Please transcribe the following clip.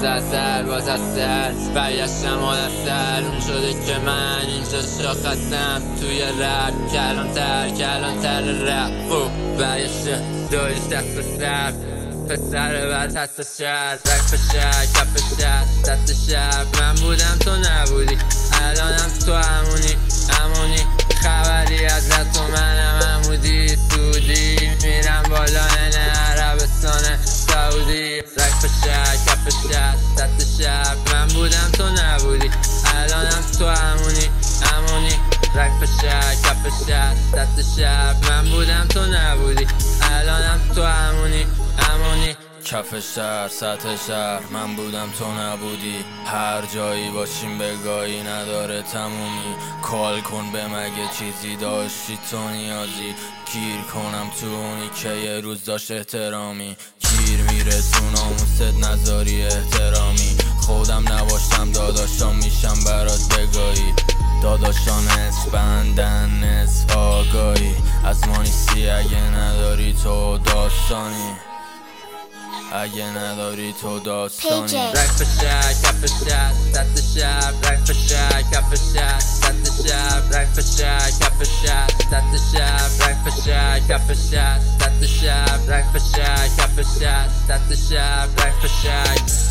اثر باز اثر برگشتم حال اثر اون شده که من اینجا شاختم توی رب کلانتر رب برگشته داریش دست به سر پسر بعد هست شهر رک پشر کپ شهر دست شهر من بودم تو نبودی الانم تو همونی خبری ازت و منم عمودی سودی میرم بالا نه عربستان سعودی رک پشر کپ شهر دست شهر من بودم تو نبودی الانم تو همونی رک پشر کپ شهر دست شهر من بودم تو نبودی الانم تو همونی کف شهر سطح شهر من بودم تو نبودی هر جایی باشیم بگاهی نداره تمومی کال کن به مگه چیزی داشتی تو نیازی گیر کنم تو اونی که یه روز داشت احترامی گیر میره تو ناموست نذاری احترامی خودم نباشتم داداشام میشم برات بگاهی داداشان اسپندن نصف آگاهی از ما نیستی اگه نداری تو داستانی رک پشر کپ شهر دست شهر رک پشر کپ شهر دست شهر رک پشر کپ شهر دست شهر رک پشر کپ شهر دست شهر رک پشر کپ شهر دست شهر رک پشر